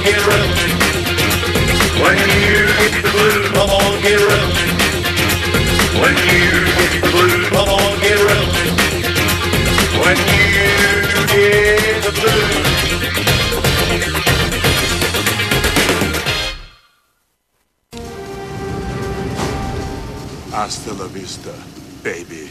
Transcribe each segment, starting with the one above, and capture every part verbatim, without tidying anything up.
get rough. When you get the blues, come on, get rough. When you get the blues, come on, get rough. When you get the blues. Hasta la vista, baby.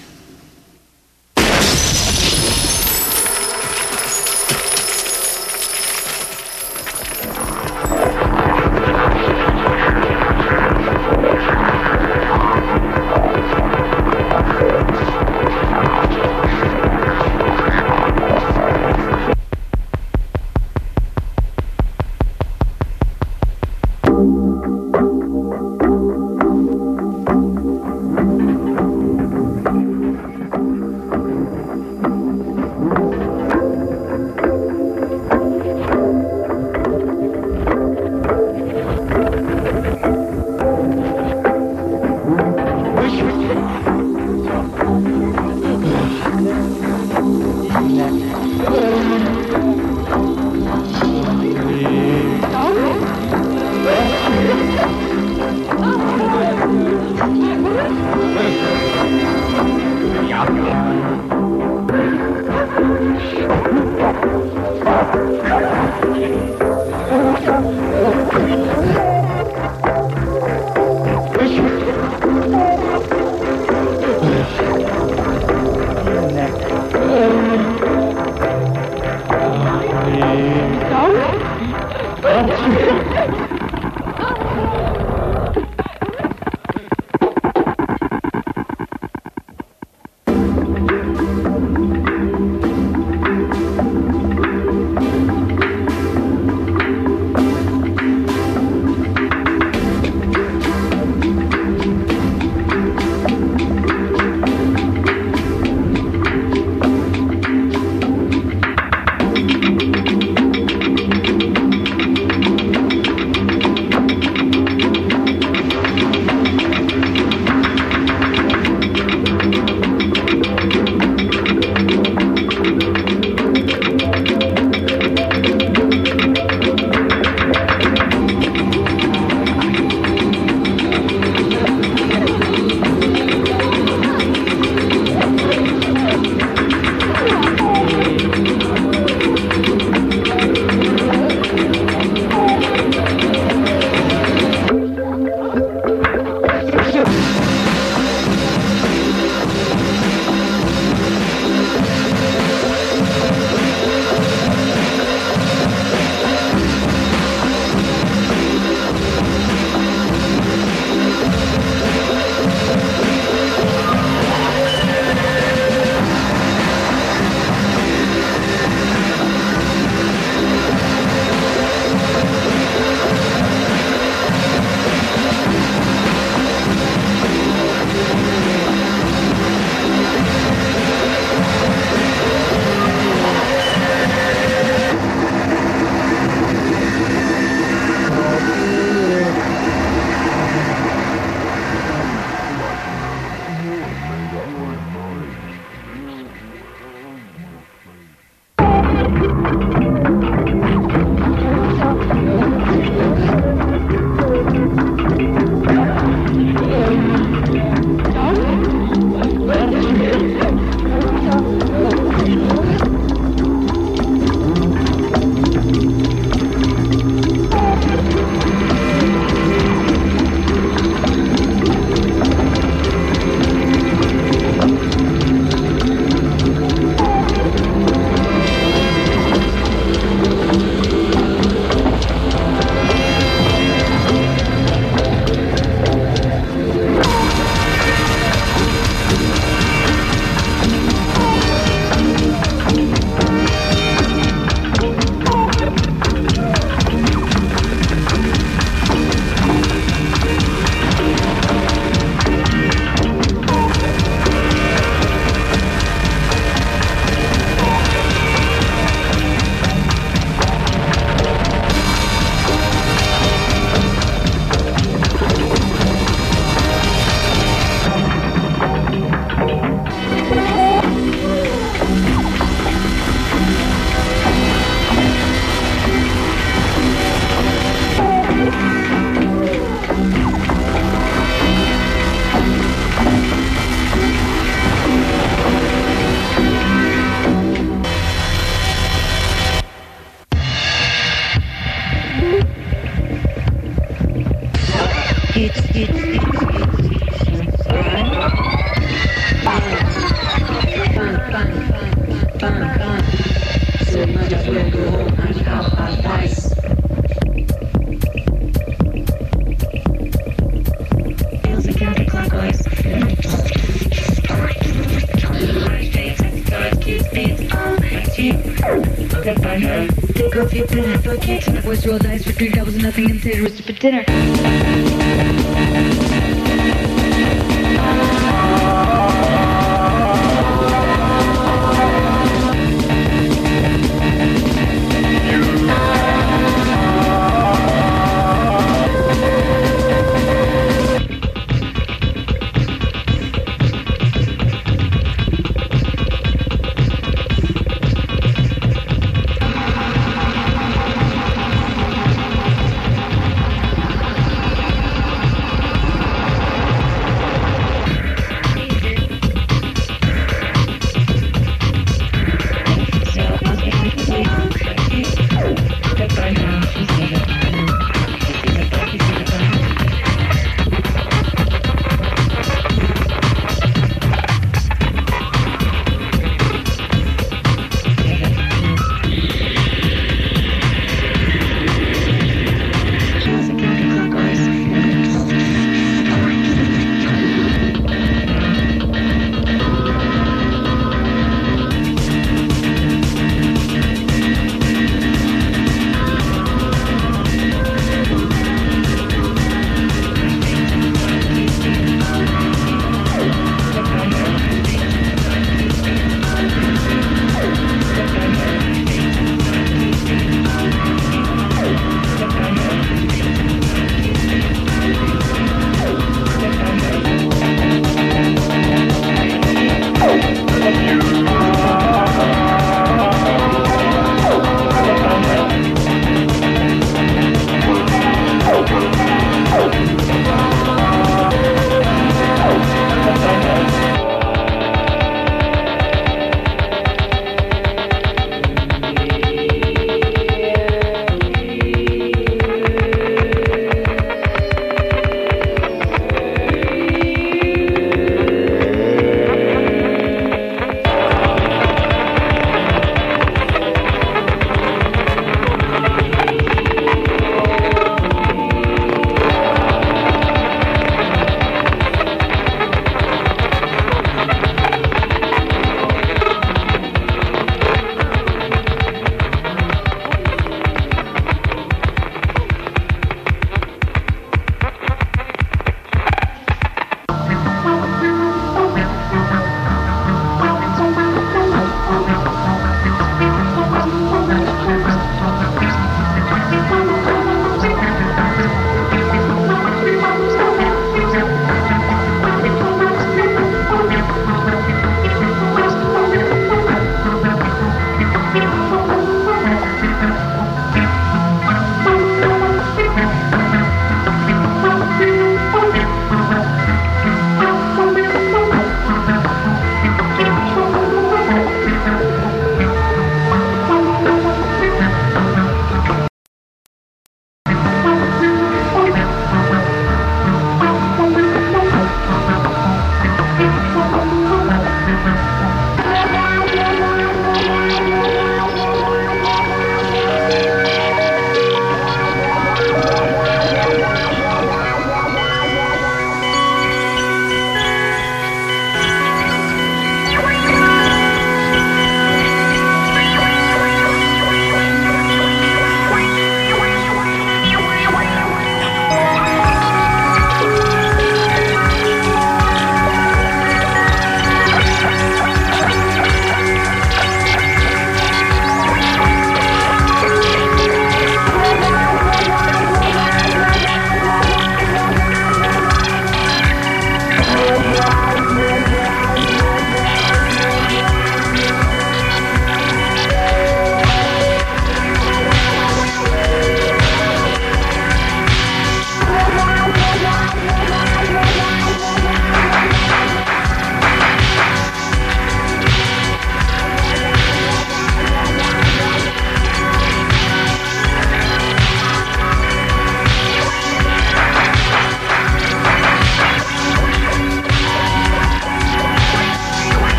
Boys roll dice for three doubles and nothing and potato roasted for dinner.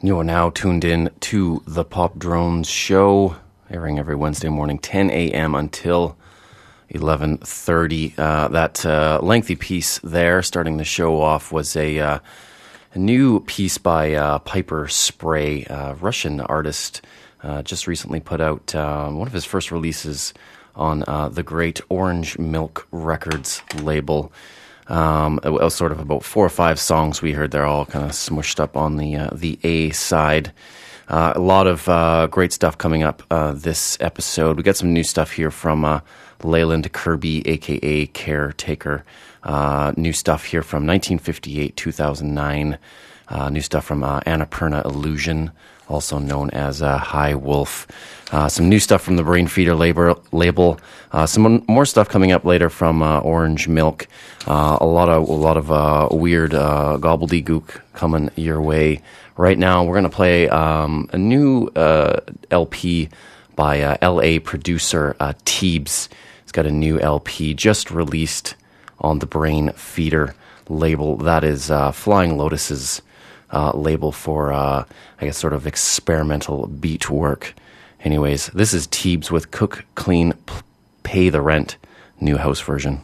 You are now tuned in to the Pop Drones Show, airing every Wednesday morning, ten a.m. until eleven thirty. Uh, that uh, lengthy piece there, starting the show off, was a, uh, a new piece by uh, Piper Spray, uh, Russian artist, uh, just recently put out uh, one of his first releases on uh, the great Orange Milk Records label. Um, it was sort of about four or five songs we heard. They're all kind of smushed up on the uh, the A side. Uh, a lot of uh, great stuff coming up uh, this episode. We got some new stuff here from uh, Leyland Kirby, aka Caretaker. Uh, new stuff here from nineteen fifty-eight, two thousand nine. Uh, new stuff from uh, Annapurna Illusion, also known as uh, High Wolf. Uh, some new stuff from the Brain Feeder label. label. Uh, some more stuff coming up later from uh, Orange Milk. Uh, a lot of a lot of uh, weird uh, gobbledygook coming your way. Right now, we're going to play um, a new uh, L P by uh, L A producer uh, Teebs. He's got a new L P just released on the Brain Feeder label. That is uh, Flying Lotus's uh, label for, uh, I guess, sort of experimental beat work. Anyways, this is Teebs with Cook, Clean, P- Pay the Rent, new house version.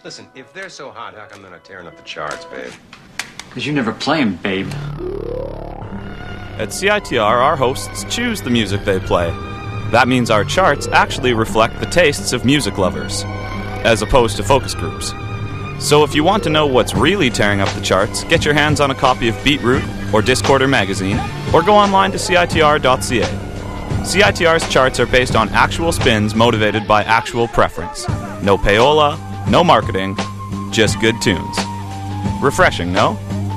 Listen, if they're so hot, how come they're not tearing up the charts, babe? Because you never play 'em, babe. At C I T R, our hosts choose the music they play. That means our charts actually reflect the tastes of music lovers, as opposed to focus groups. So if you want to know what's really tearing up the charts, get your hands on a copy of Beetroot or Discorder magazine, or go online to C I T R dot C A. C I T R's charts are based on actual spins motivated by actual preference. No payola, no marketing, just good tunes. Refreshing, no?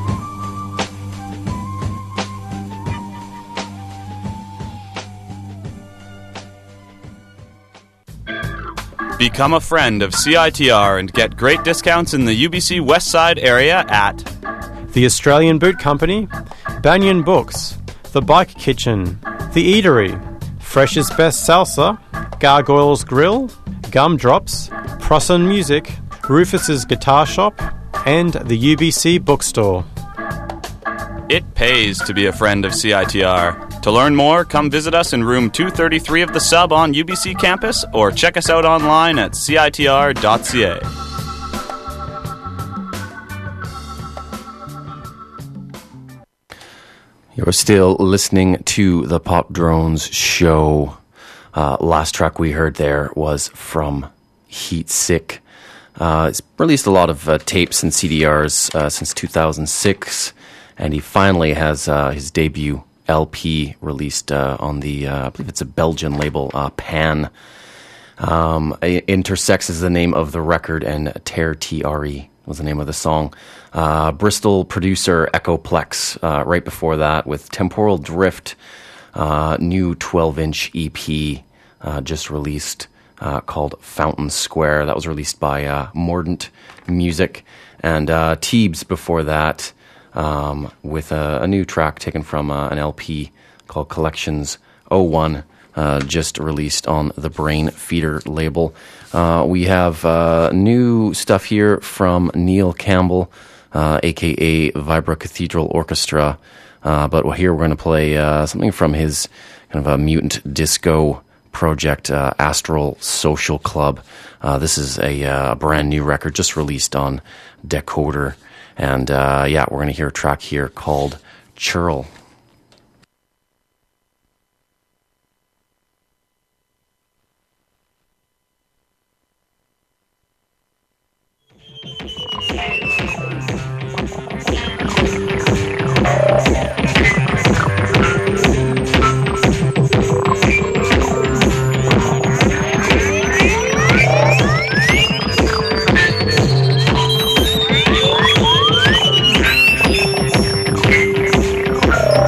Become a friend of C I T R and get great discounts in the U B C West Side area at The Australian Boot Company, Banyan Books, The Bike Kitchen, The Eatery, Fresh's Best Salsa, Gargoyles Grill, Gumdrops, Prosson Music, Rufus's Guitar Shop, and the U B C Bookstore. It pays to be a friend of C I T R. To learn more, come visit us in room two thirty-three of the Sub on U B C campus, or check us out online at C I T R dot C A. You're still listening to the Pop Drones show. Uh, last track we heard there was from Heat Sick. Uh, he's released a lot of uh, tapes and C D Rs uh, since two thousand six, and he finally has uh, his debut L P released uh, on the, uh, I believe it's a Belgian label, uh, Pan. Um, Intersex is the name of the record, and Ter T R E was the name of the song. Uh, Bristol producer Echoplex, uh, right before that with Temporal Drift, uh, new twelve-inch E P uh, just released uh, called Fountain Square. That was released by uh, Mordant Music. And uh, Teebs before that, um, with a, a new track taken from uh, an L P called Collections oh one, uh, just released on the Brain Feeder label. Uh, we have uh, new stuff here from Neil Campbell, uh, a k a. Vibra Cathedral Orchestra. Uh, but here we're going to play uh, something from his kind of a mutant disco project, uh, Astral Social Club. Uh, this is a uh, brand new record just released on Decoder. And uh, yeah, we're going to hear a track here called Churl. Thank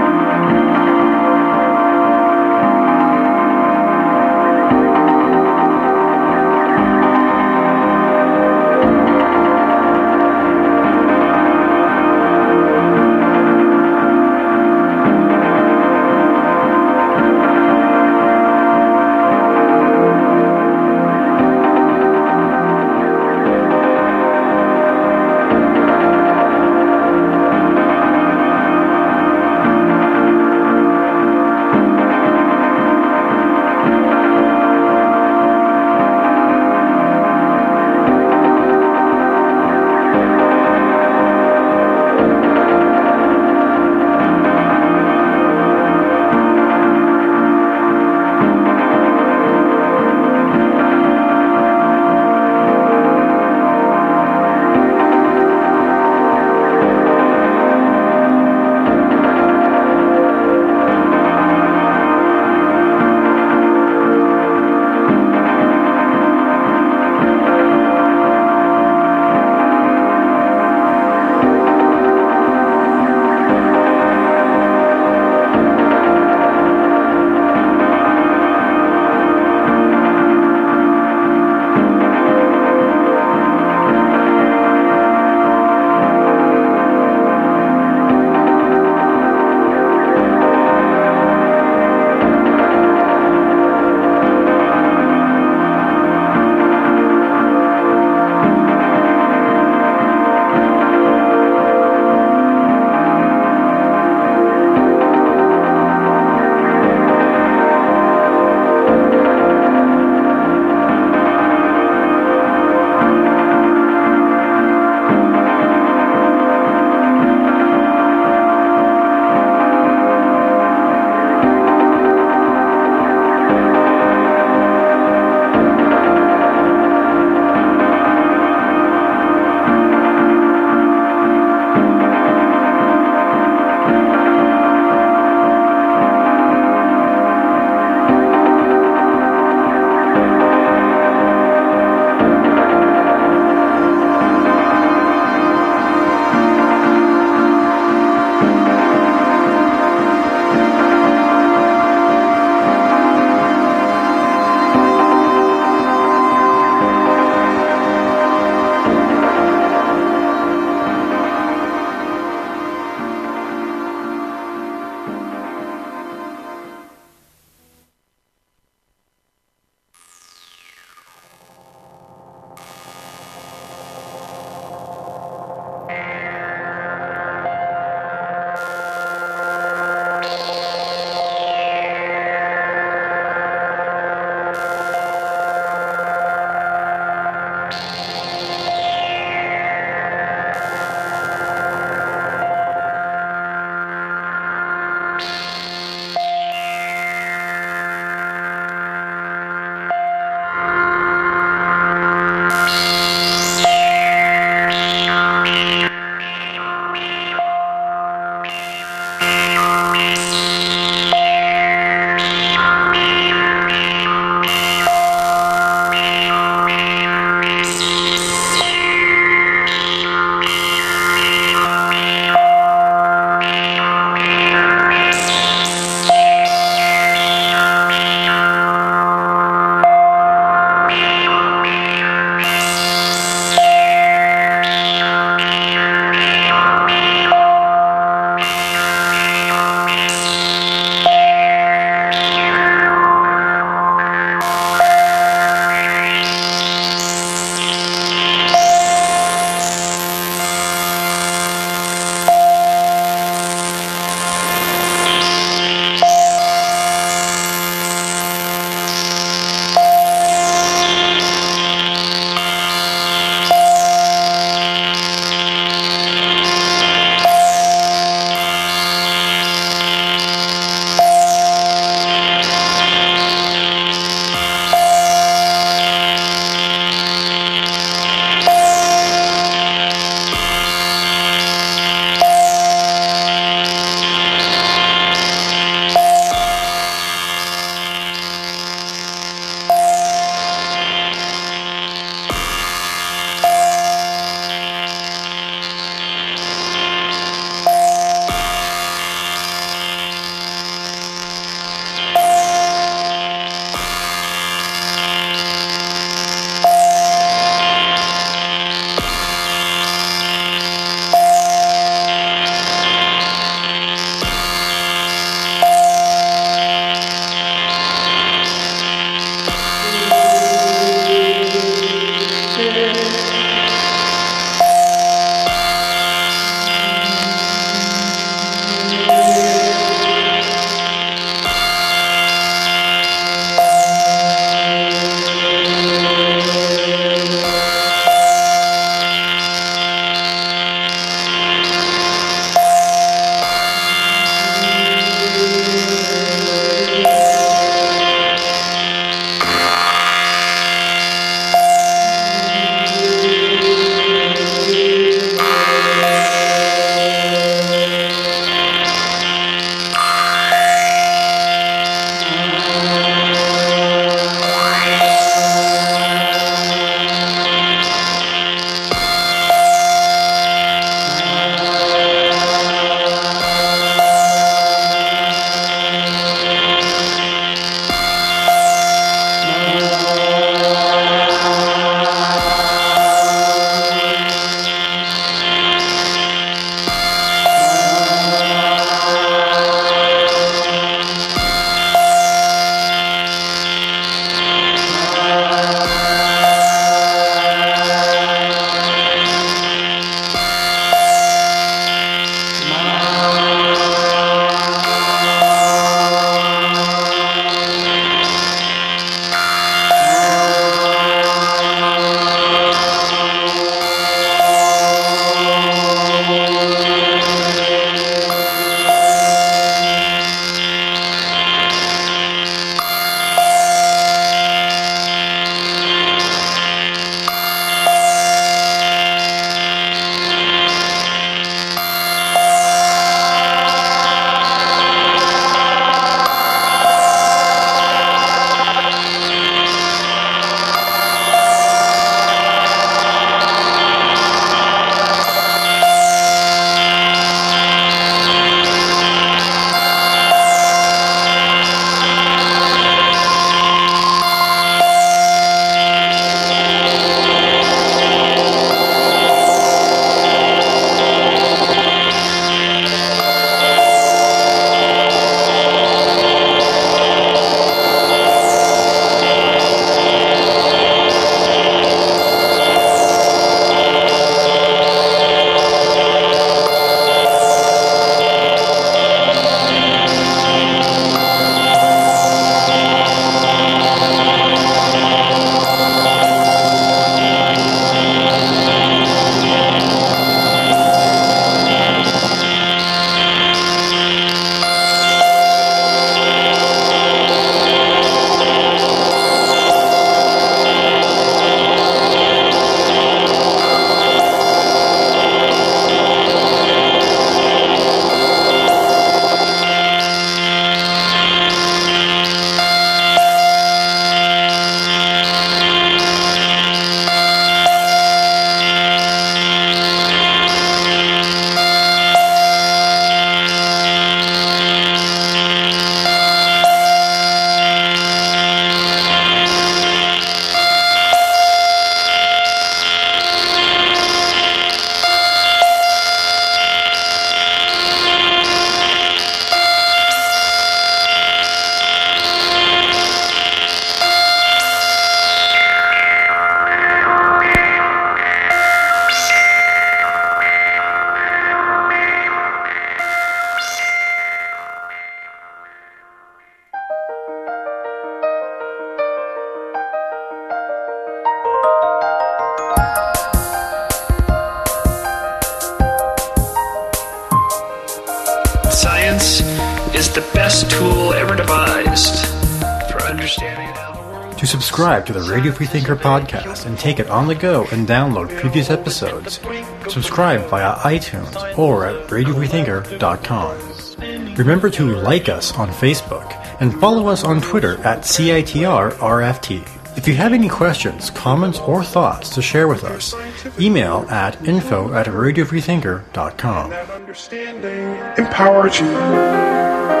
best tool ever devised for understanding how the world. To subscribe to the Radio Freethinker podcast and take it on the go and download previous episodes, subscribe via iTunes or at radio freethinker dot com. Remember to like us on Facebook and follow us on Twitter at C I T R R F T. If you have any questions, comments, or thoughts to share with us, email at info at radio freethinker dot com. That understanding empowers you.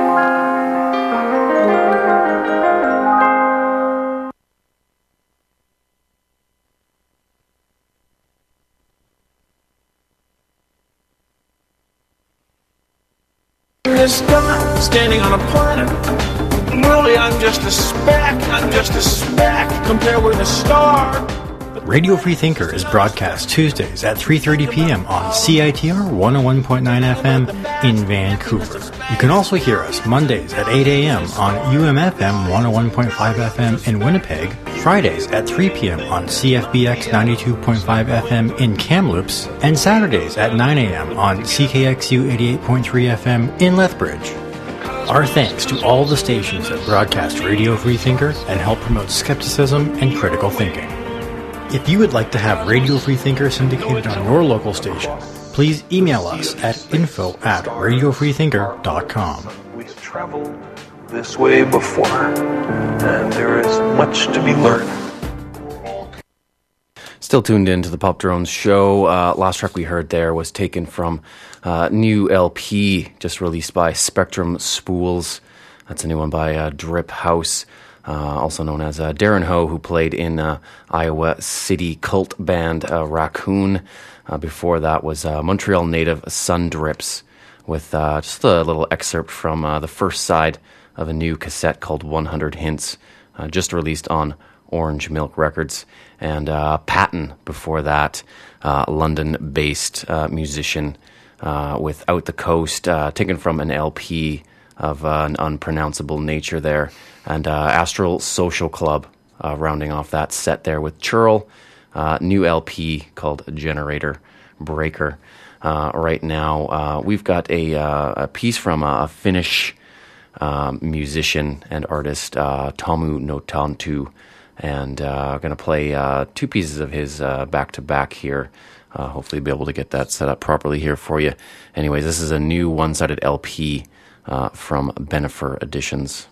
This guy standing on a planet. Really, I'm just a speck. I'm just a speck compared with a star. Radio Freethinker is broadcast Tuesdays at three thirty p.m. on C I T R one oh one point nine F M in Vancouver. You can also hear us Mondays at eight a.m. on U M F M one oh one point five F M in Winnipeg, Fridays at three p.m. on C F B X ninety-two point five F M in Kamloops, and Saturdays at nine a.m. on C K X U eighty-eight point three F M in Lethbridge. Our thanks to all the stations that broadcast Radio Freethinker and help promote skepticism and critical thinking. If you would like to have Radio Freethinker syndicated on your local station, please email us at info at radio freethinker dot com. We have traveled this way before, and there is much to be learned. Still tuned in to the Pop Drones show. Uh, last track we heard there was taken from uh, new L P just released by Spectrum Spools. That's a new one by uh, Drip House. Uh, also known as uh, Darren Ho, who played in uh, Iowa City cult band uh, Raccoon. Uh, before that was uh, Montreal native Sun Drips, with uh, just a little excerpt from uh, the first side of a new cassette called one hundred Hints, uh, just released on Orange Milk Records. And uh, Patton before that, uh, London-based uh, musician uh, with Out the Coast, uh, taken from an L P of uh, an unpronounceable nature there. And uh, Astral Social Club, uh, rounding off that set there with Churl, uh, new L P called Generator Breaker. Uh, right now, uh, we've got a, uh, a piece from a Finnish um, musician and artist, uh, Tomu Notantu, and uh, going to play uh, two pieces of his uh, back-to-back here. Uh, hopefully be able to get that set up properly here for you. Anyways, this is a new one-sided L P uh, from Benefer Editions.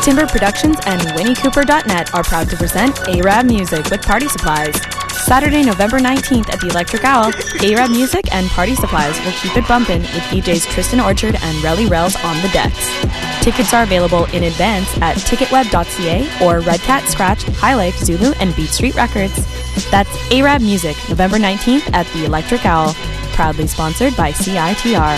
Timber Productions and Winnie Cooper dot net are proud to present A-Rab Music with Party Supplies. Saturday, November nineteenth at the Electric Owl, A-Rab Music and Party Supplies will keep it bumpin' with D Js Tristan Orchard and Relly Rells on the decks. Tickets are available in advance at ticketweb dot c a or Red Cat, Scratch, High Life, Zulu, and Beat Street Records. That's A-Rab Music, November nineteenth at the Electric Owl. Proudly sponsored by C I T R.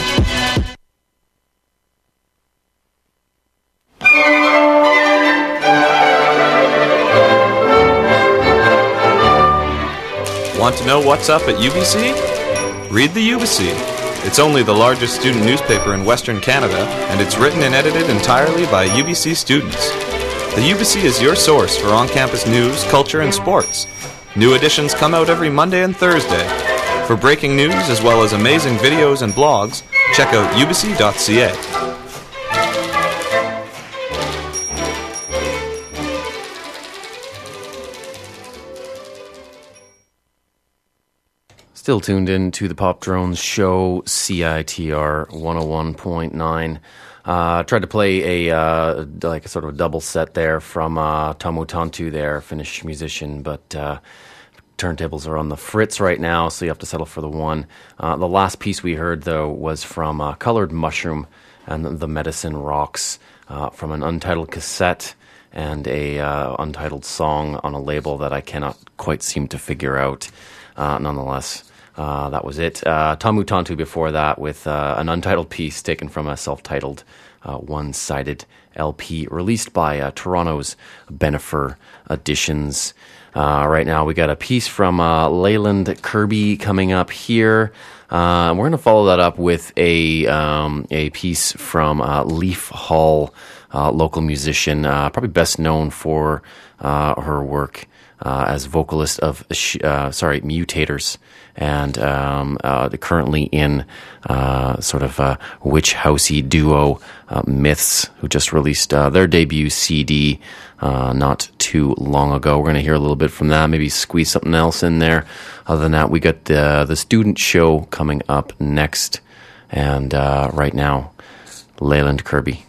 Want to know what's up at U B C? Read the U B C. It's only the largest student newspaper in Western Canada, and it's written and edited entirely by U B C students. The U B C is your source for on-campus news, culture, and sports. New editions come out every Monday and Thursday. For breaking news as well as amazing videos and blogs, check out u b c dot c a. Still tuned in to the Pop Drones show, C I T R one oh one point nine. Uh, tried to play a uh, like a sort of a double set there from uh, Tomu Tantu there, Finnish musician, but uh, turntables are on the fritz right now, so you have to settle for the one. Uh, the last piece we heard, though, was from uh, Colored Mushroom and the Medicine Rocks uh, from an untitled cassette and a uh, untitled song on a label that I cannot quite seem to figure out. Uh, nonetheless, uh, that was it. Uh, Tomu Tantu before that with uh, an untitled piece taken from a self-titled uh, one-sided L P released by uh, Toronto's Benifer Editions. Uh, right now we got a piece from uh, Leyland Kirby coming up here. Uh, we're going to follow that up with a um, a piece from uh, Leaf Hall, uh, local musician, uh, probably best known for uh, her work Uh, as vocalist of, uh, sorry, Mutators, and um, uh, currently in uh, sort of a witch housey duo, uh, Myths, who just released uh, their debut C D uh, not too long ago. We're going to hear a little bit from that, maybe squeeze something else in there. Other than that, we got the the student show coming up next, and uh, right now, Leyland Kirby.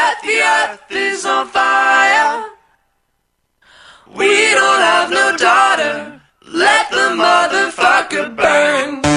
But the earth is on fire. We don't have no daughter. Let the motherfucker burn.